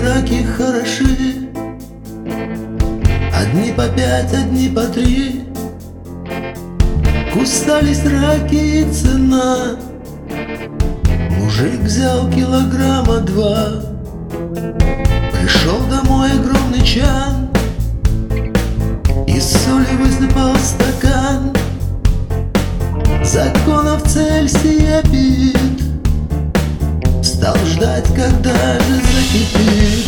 раки хороши, одни по 5, одни по 3. Кустались раки и цена. Мужик взял килограмма 2. Пришел домой огромный чан, из соли высыпал стакан. Законов Цельсия пит, стал ждать, когда же закипит.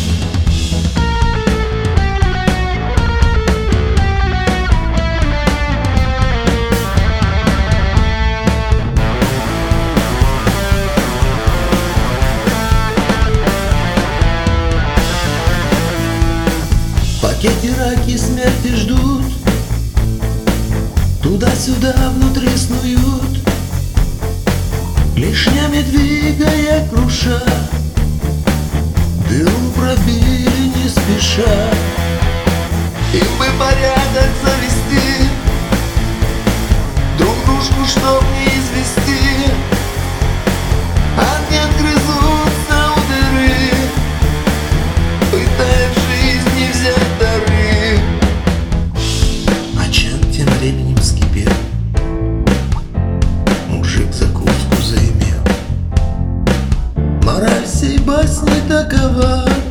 В пакете раки смерти ждут, туда-сюда внутри снуют, клешнями двигая, круша. Дыру пробили не спеша. Им бы порядок завести, друг дружку чтоб не извести. Они отгрызутся у дыры, пытая в жизни взять дары. А чан тем временем вскипел, мужик закуску заимел. Мораль сей басни такова: